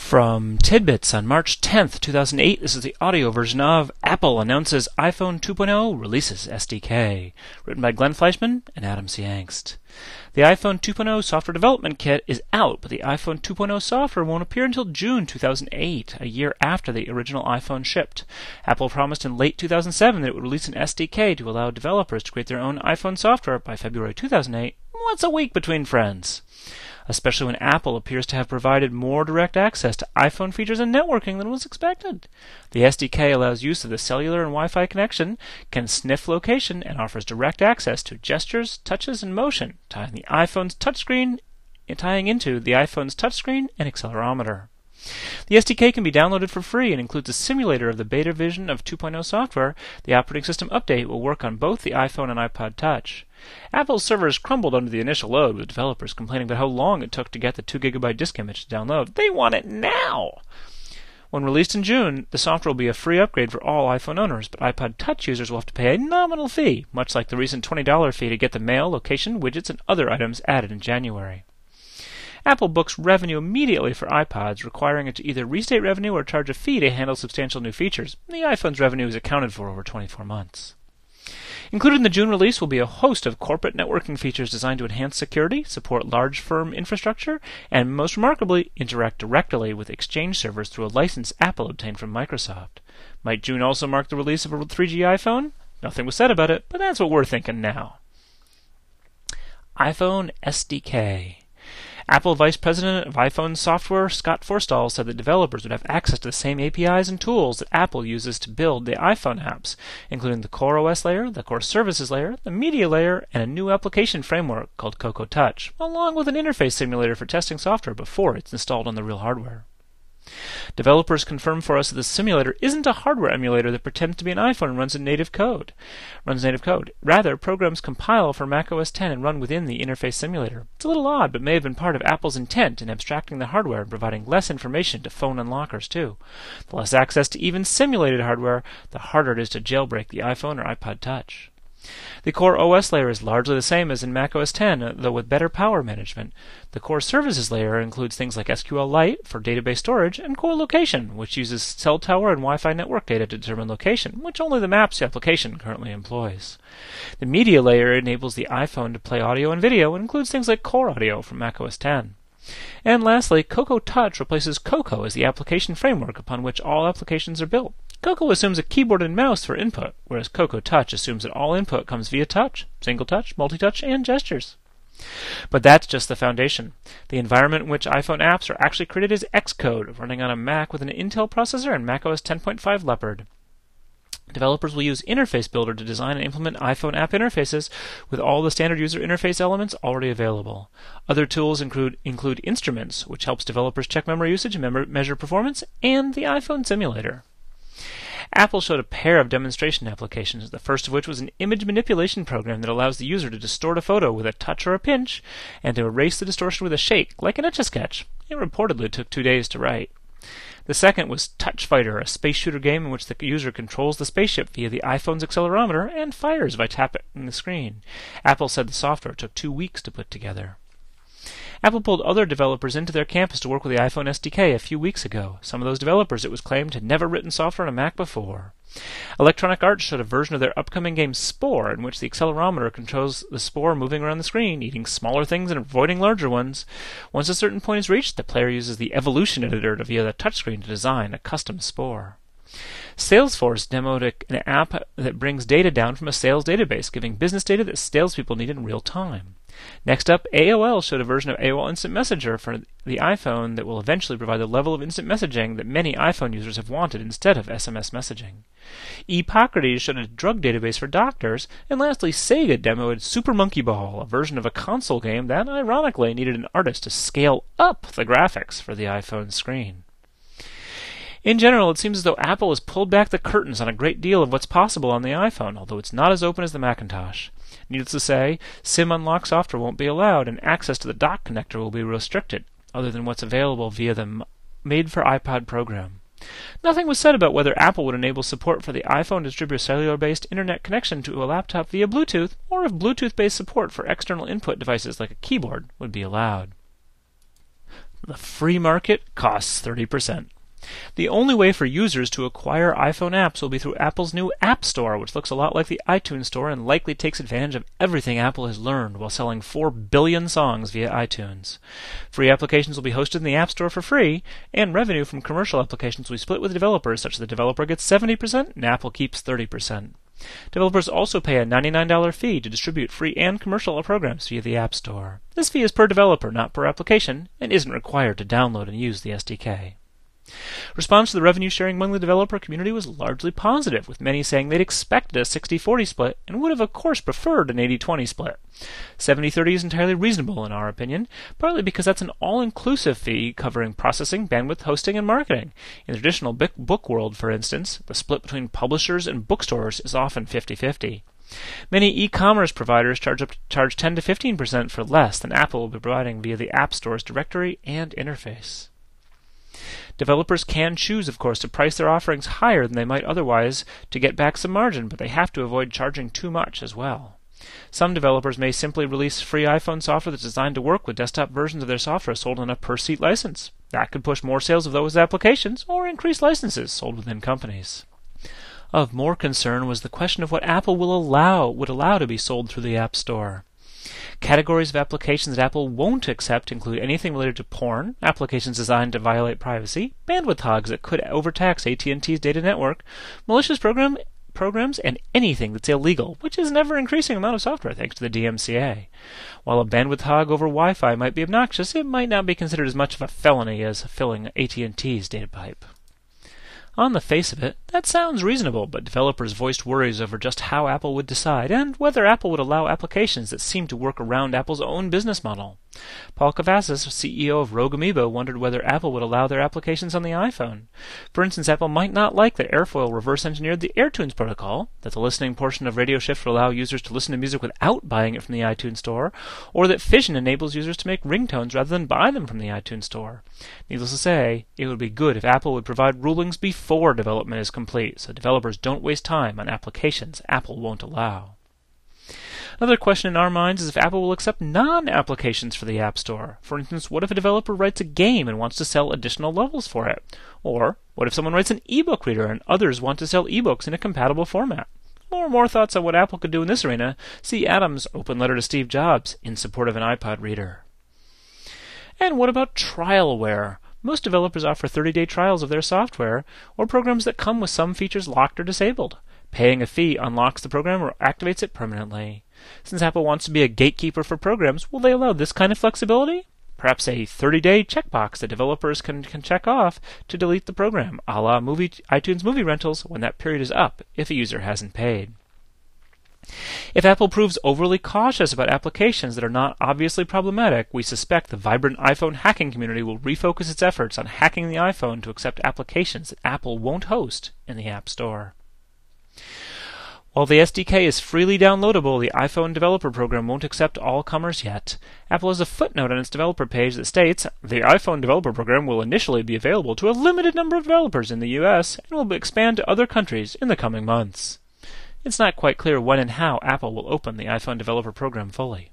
From Tidbits on March 10th, 2008, this is the audio version of Apple Announces iPhone 2.0 Releases SDK, written by Glenn Fleischman and Adam C. Angst. The iPhone 2.0 software development kit is out, but the iPhone 2.0 software won't appear until June 2008, a year after the original iPhone shipped. Apple promised in late 2007 that it would release an SDK to allow developers to create their own iPhone software by February 2008. What's a week between friends? Especially when Apple appears to have provided more direct access to iPhone features and networking than was expected. The SDK allows use of the cellular and Wi-Fi connection, can sniff location, and offers direct access to gestures, touches, and motion, tying into the iPhone's touchscreen and accelerometer. The SDK can be downloaded for free and includes a simulator of the beta version of 2.0 software. The operating system update will work on both the iPhone and iPod Touch. Apple's servers crumbled under the initial load, with developers complaining about how long it took to get the 2GB disk image to download. They want it now! When released in June, the software will be a free upgrade for all iPhone owners, but iPod Touch users will have to pay a nominal fee, much like the recent $20 fee to get the mail, location, widgets, and other items added in January. Apple books revenue immediately for iPods, requiring it to either restate revenue or charge a fee to handle substantial new features. The iPhone's revenue is accounted for over 24 months. Included in the June release will be a host of corporate networking features designed to enhance security, support large firm infrastructure, and most remarkably, interact directly with Exchange servers through a license Apple obtained from Microsoft. Might June also mark the release of a 3G iPhone? Nothing was said about it, but that's what we're thinking now. iPhone SDK. Apple Vice President of iPhone Software Scott Forstall said that developers would have access to the same APIs and tools that Apple uses to build the iPhone apps, including the Core OS layer, the Core Services layer, the Media layer, and a new application framework called Cocoa Touch, along with an interface simulator for testing software before it's installed on the real hardware. Developers confirmed for us that the simulator isn't a hardware emulator that pretends to be an iPhone and runs native code. Rather, programs compile for macOS 10 and run within the interface simulator. It's a little odd, but may have been part of Apple's intent in abstracting the hardware and providing less information to phone unlockers, too. The less access to even simulated hardware, the harder it is to jailbreak the iPhone or iPod Touch. The Core OS layer is largely the same as in macOS 10, though with better power management. The Core Services layer includes things like SQLite for database storage and Core Location, which uses cell tower and Wi-Fi network data to determine location, which only the Maps application currently employs. The Media layer enables the iPhone to play audio and video and includes things like Core Audio from macOS 10. And lastly, Cocoa Touch replaces Cocoa as the application framework upon which all applications are built. Cocoa assumes a keyboard and mouse for input, whereas Cocoa Touch assumes that all input comes via touch, single touch, multi-touch, and gestures. But that's just the foundation. The environment in which iPhone apps are actually created is Xcode, running on a Mac with an Intel processor and macOS 10.5 Leopard. Developers will use Interface Builder to design and implement iPhone app interfaces with all the standard user interface elements already available. Other tools include Instruments, which helps developers check memory usage and measure performance, and the iPhone Simulator. Apple showed a pair of demonstration applications, the first of which was an image manipulation program that allows the user to distort a photo with a touch or a pinch, and to erase the distortion with a shake, like an Etch-a-Sketch. It reportedly took 2 days to write. The second was Touch Fighter, a space shooter game in which the user controls the spaceship via the iPhone's accelerometer and fires by tapping the screen. Apple said the software took 2 weeks to put together. Apple pulled other developers into their campus to work with the iPhone SDK a few weeks ago. Some of those developers, it was claimed, had never written software on a Mac before. Electronic Arts showed a version of their upcoming game Spore, in which the accelerometer controls the spore moving around the screen, eating smaller things and avoiding larger ones. Once a certain point is reached, the player uses the Evolution Editor via the touchscreen to design a custom spore. Salesforce demoed an app that brings data down from a sales database, giving business data that salespeople need in real time. Next up, AOL showed a version of AOL Instant Messenger for the iPhone that will eventually provide the level of instant messaging that many iPhone users have wanted instead of SMS messaging. Epocrates showed a drug database for doctors, and lastly, Sega demoed Super Monkey Ball, a version of a console game that, ironically, needed an artist to scale up the graphics for the iPhone screen. In general, it seems as though Apple has pulled back the curtains on a great deal of what's possible on the iPhone, although it's not as open as the Macintosh. Needless to say, SIM unlock software won't be allowed, and access to the dock connector will be restricted, other than what's available via the made-for-iPod program. Nothing was said about whether Apple would enable support for the iPhone distributor cellular-based internet connection to a laptop via Bluetooth, or if Bluetooth-based support for external input devices like a keyboard would be allowed. The free market costs 30%. The only way for users to acquire iPhone apps will be through Apple's new App Store, which looks a lot like the iTunes Store and likely takes advantage of everything Apple has learned while selling 4 billion songs via iTunes. Free applications will be hosted in the App Store for free, and revenue from commercial applications will be split with developers, such that the developer gets 70% and Apple keeps 30%. Developers also pay a $99 fee to distribute free and commercial programs via the App Store. This fee is per developer, not per application, and isn't required to download and use the SDK. Response to the revenue-sharing among the developer community was largely positive, with many saying they'd expected a 60-40 split and would have, of course, preferred an 80-20 split. 70-30 is entirely reasonable, in our opinion, partly because that's an all-inclusive fee covering processing, bandwidth, hosting, and marketing. In the traditional book world, for instance, the split between publishers and bookstores is often 50-50. Many e-commerce providers charge 10 to 15% for less than Apple will be providing via the App Store's directory and interface. Developers can choose, of course, to price their offerings higher than they might otherwise to get back some margin, but they have to avoid charging too much as well. Some developers may simply release free iPhone software that's designed to work with desktop versions of their software sold on a per-seat license. That could push more sales of those applications or increase licenses sold within companies. Of more concern was the question of what Apple would allow to be sold through the App Store. Categories of applications that Apple won't accept include anything related to porn, applications designed to violate privacy, bandwidth hogs that could overtax AT&T's data network, malicious programs, and anything that's illegal, which is an ever-increasing amount of software thanks to the DMCA. While a bandwidth hog over Wi-Fi might be obnoxious, it might not be considered as much of a felony as filling AT&T's data pipe. On the face of it, that sounds reasonable, but developers voiced worries over just how Apple would decide and whether Apple would allow applications that seem to work around Apple's own business model. Paul Kavazis, CEO of Rogue Amoeba, wondered whether Apple would allow their applications on the iPhone. For instance, Apple might not like that Airfoil reverse-engineered the AirTunes protocol, that the listening portion of Radio Shift will allow users to listen to music without buying it from the iTunes Store, or that Fission enables users to make ringtones rather than buy them from the iTunes Store. Needless to say, it would be good if Apple would provide rulings before development is complete, so developers don't waste time on applications Apple won't allow. Another question in our minds is if Apple will accept non-applications for the App Store. For instance, what if a developer writes a game and wants to sell additional levels for it? Or, what if someone writes an ebook reader and others want to sell ebooks in a compatible format? For more thoughts on what Apple could do in this arena, see Adam's open letter to Steve Jobs in support of an iPod reader. And what about trialware? Most developers offer 30-day trials of their software, or programs that come with some features locked or disabled. Paying a fee unlocks the program or activates it permanently. Since Apple wants to be a gatekeeper for programs, will they allow this kind of flexibility? Perhaps a 30-day checkbox that developers can check off to delete the program, a la iTunes movie rentals when that period is up if a user hasn't paid. If Apple proves overly cautious about applications that are not obviously problematic, we suspect the vibrant iPhone hacking community will refocus its efforts on hacking the iPhone to accept applications that Apple won't host in the App Store. While the SDK is freely downloadable, the iPhone developer program won't accept all comers yet. Apple has a footnote on its developer page that states, the iPhone developer program will initially be available to a limited number of developers in the US and will expand to other countries in the coming months. It's not quite clear when and how Apple will open the iPhone developer program fully.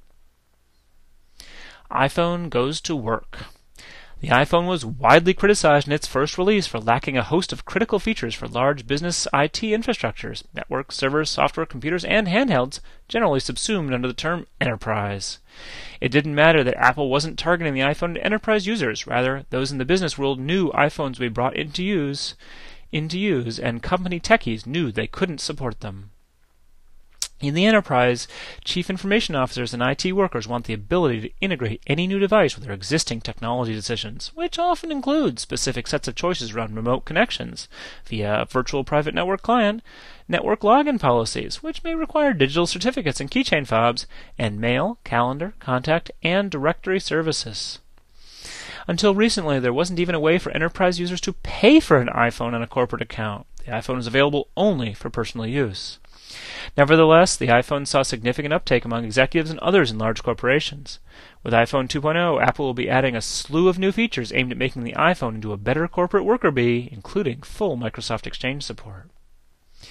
iPhone goes to work. The iPhone was widely criticized in its first release for lacking a host of critical features for large business IT infrastructures, networks, servers, software, computers, and handhelds, generally subsumed under the term enterprise. It didn't matter that Apple wasn't targeting the iPhone to enterprise users. Rather, those in the business world knew iPhones would be brought into use, and company techies knew they couldn't support them. In the enterprise, chief information officers and IT workers want the ability to integrate any new device with their existing technology decisions, which often include specific sets of choices around remote connections via a virtual private network client, network login policies, which may require digital certificates and keychain fobs, and mail, calendar, contact, and directory services. Until recently, there wasn't even a way for enterprise users to pay for an iPhone on a corporate account. The iPhone is available only for personal use. Nevertheless, the iPhone saw significant uptake among executives and others in large corporations. With iPhone 2.0, Apple will be adding a slew of new features aimed at making the iPhone into a better corporate worker bee, including full Microsoft Exchange support.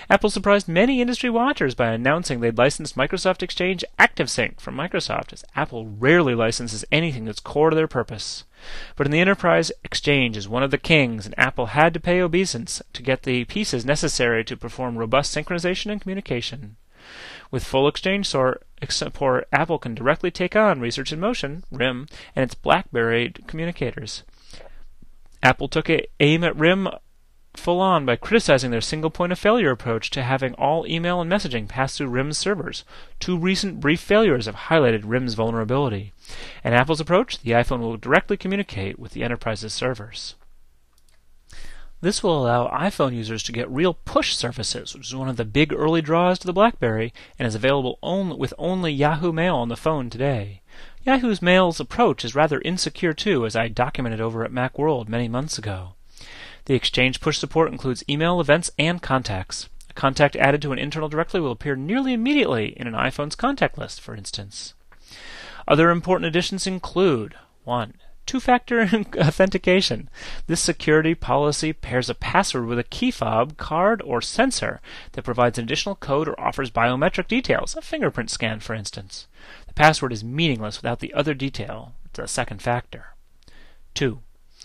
Apple surprised many industry watchers by announcing they'd licensed Microsoft Exchange ActiveSync from Microsoft, as Apple rarely licenses anything that's core to their purpose. But in the enterprise, Exchange is one of the kings, and Apple had to pay obeisance to get the pieces necessary to perform robust synchronization and communication. With full Exchange support, Apple can directly take on Research in Motion, RIM, and its BlackBerry communicators. Apple took aim at RIM full on by criticizing their single point of failure approach to having all email and messaging pass through RIM's servers. 2 recent brief failures have highlighted RIM's vulnerability. In Apple's approach, the iPhone will directly communicate with the enterprise's servers. This will allow iPhone users to get real push services, which is one of the big early draws to the BlackBerry and is available with only Yahoo Mail on the phone today. Yahoo's Mail's approach is rather insecure too, as I documented over at Macworld many months ago. The Exchange push support includes email, events, and contacts. A contact added to an internal directory will appear nearly immediately in an iPhone's contact list, for instance. Other important additions include 1. Two-factor authentication. This security policy pairs a password with a key fob, card, or sensor that provides an additional code or offers biometric details, a fingerprint scan, for instance. The password is meaningless without the other detail, the second factor. 2.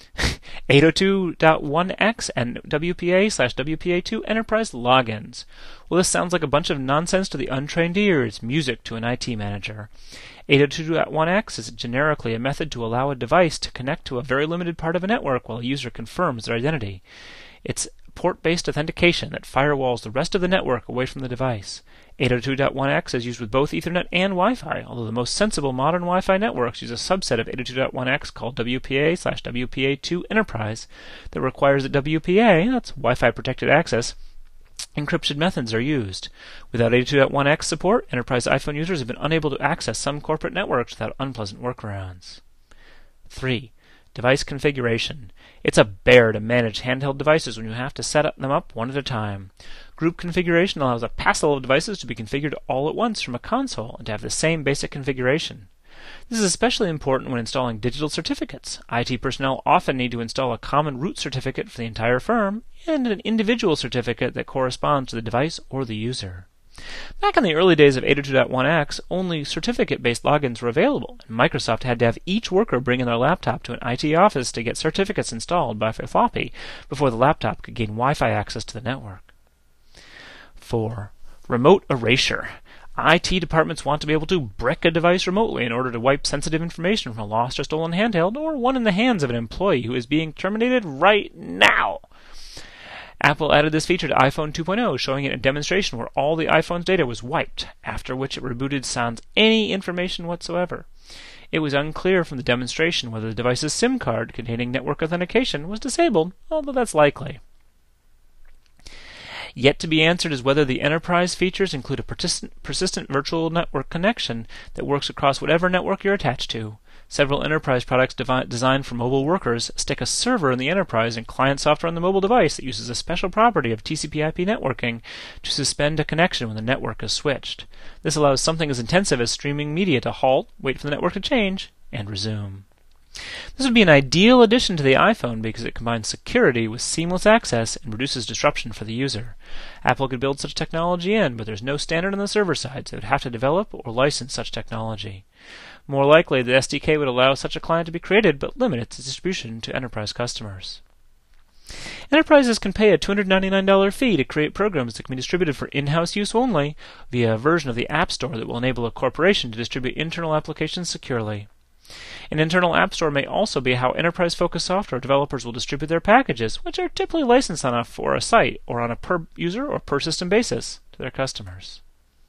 802.1x and WPA/WPA2 enterprise logins. Well, this sounds like a bunch of nonsense to the untrained ear. It's music to an IT manager. 802.1x is generically a method to allow a device to connect to a very limited part of a network while a user confirms their identity. It's port-based authentication that firewalls the rest of the network away from the device. 802.1x is used with both Ethernet and Wi-Fi, although the most sensible modern Wi-Fi networks use a subset of 802.1x called WPA/WPA2 Enterprise that requires that WPA, that's Wi-Fi Protected Access, encryption methods are used. Without 802.1x support, enterprise iPhone users have been unable to access some corporate networks without unpleasant workarounds. 3. Device configuration. It's a bear to manage handheld devices when you have to set them up one at a time. Group configuration allows a passel of devices to be configured all at once from a console and to have the same basic configuration. This is especially important when installing digital certificates. IT personnel often need to install a common root certificate for the entire firm and an individual certificate that corresponds to the device or the user. Back in the early days of 802.1x, only certificate-based logins were available, and Microsoft had to have each worker bring in their laptop to an IT office to get certificates installed by floppy before the laptop could gain Wi-Fi access to the network. 4. Remote erasure. IT departments want to be able to brick a device remotely in order to wipe sensitive information from a lost or stolen handheld or one in the hands of an employee who is being terminated right now. Apple added this feature to iPhone 2.0, showing it in a demonstration where all the iPhone's data was wiped, after which it rebooted sans any information whatsoever. It was unclear from the demonstration whether the device's SIM card containing network authentication was disabled, although that's likely. Yet to be answered is whether the enterprise features include a persistent virtual network connection that works across whatever network you're attached to. Several enterprise products designed for mobile workers stick a server in the enterprise and client software on the mobile device that uses a special property of TCP/IP networking to suspend a connection when the network is switched. This allows something as intensive as streaming media to halt, wait for the network to change, and resume. This would be an ideal addition to the iPhone because it combines security with seamless access and reduces disruption for the user. Apple could build such technology in, but there's no standard on the server side, so it would have to develop or license such technology. More likely, the SDK would allow such a client to be created, but limit its distribution to enterprise customers. Enterprises can pay a $299 fee to create programs that can be distributed for in-house use only via a version of the App Store that will enable a corporation to distribute internal applications securely. An internal app store may also be how enterprise-focused software developers will distribute their packages, which are typically licensed for a site or on a per-user or per-system basis to their customers.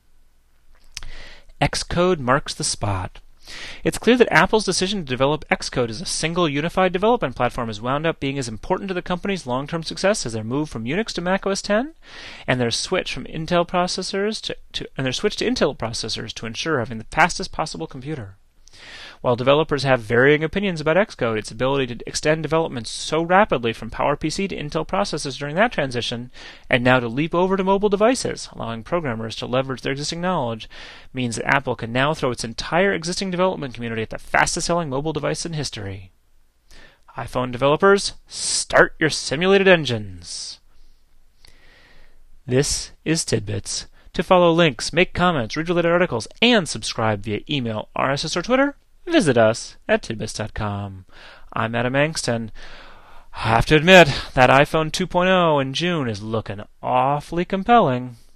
Xcode marks the spot. It's clear that Apple's decision to develop Xcode as a single unified development platform has wound up being as important to the company's long-term success as their move from Unix to Mac OS X and their switch from Intel processors to Intel processors to ensure having the fastest possible computer. While developers have varying opinions about Xcode, its ability to extend development so rapidly from PowerPC to Intel processors during that transition, and now to leap over to mobile devices, allowing programmers to leverage their existing knowledge, means that Apple can now throw its entire existing development community at the fastest-selling mobile device in history. iPhone developers, start your simulated engines! This is Tidbits. To follow links, make comments, read related articles, and subscribe via email, RSS, or Twitter, visit us at tidbits.com. I'm Adam Angston. I have to admit, that iPhone 2.0 in June is looking awfully compelling.